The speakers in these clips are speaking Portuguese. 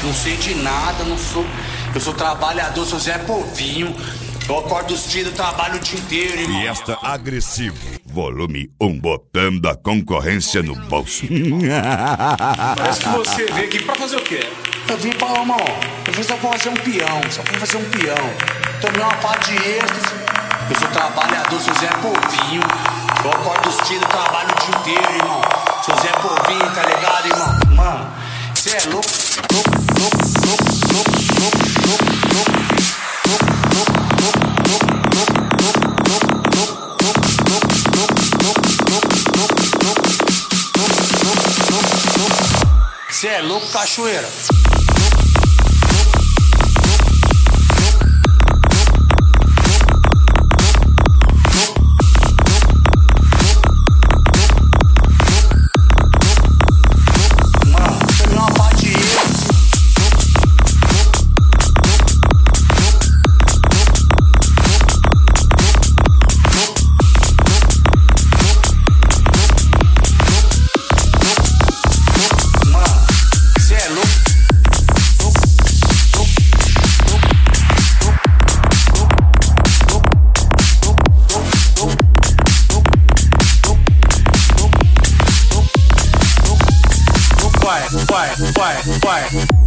Não sei de nada, não sou. Eu sou trabalhador, sou Zé Povinho. Eu acordo cedo, trabalho o dia inteiro, irmão. Fiesta agressivo, volume 1, botando a concorrência no bolso. Parece que você veio aqui pra fazer o quê? Eu vim pra, irmão, eu vim só pra fazer um peão, Tomei uma pá de êxtase. Eu sou trabalhador, sou Zé Povinho. Eu acordo cedo, trabalho o dia inteiro, irmão. Sou Zé Povinho, tá ligado, irmão? Mano, cê é louco, Cê é louco, cachoeira. Vai.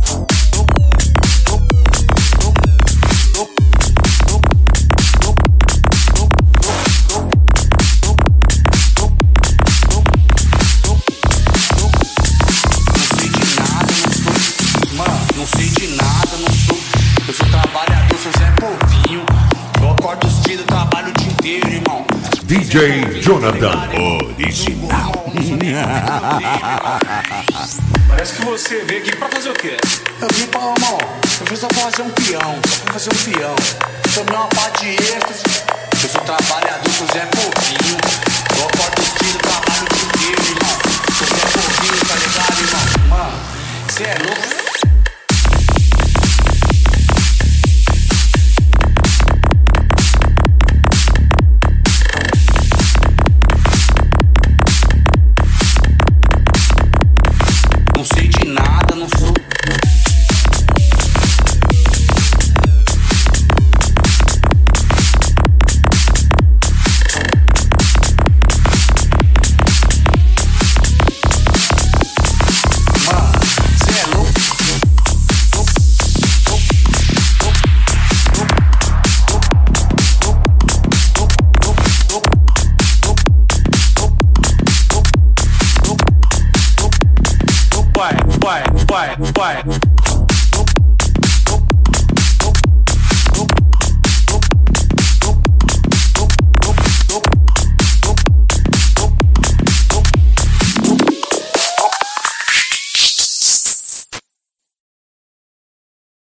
Não sei de nada, não sou. Eu sou trabalhador, sou Zé Povinho. Eu acordo cedo, trabalho o dia inteiro, irmão. DJ Jonathan, original. Parece que você veio aqui pra fazer o quê? Eu vim pra, irmão, eu vim só pra fazer um peão, Tomei uma pá de êxtase. Eu sou trabalhador, sou Zé Povinho. Eu acordo cedo, trabalho o dia inteiro, irmão. Sou Zé Povinho, tá ligado, irmão? Mano, cê é louco. Não sei de nada, não sou. Mano, cê é louco. Vai.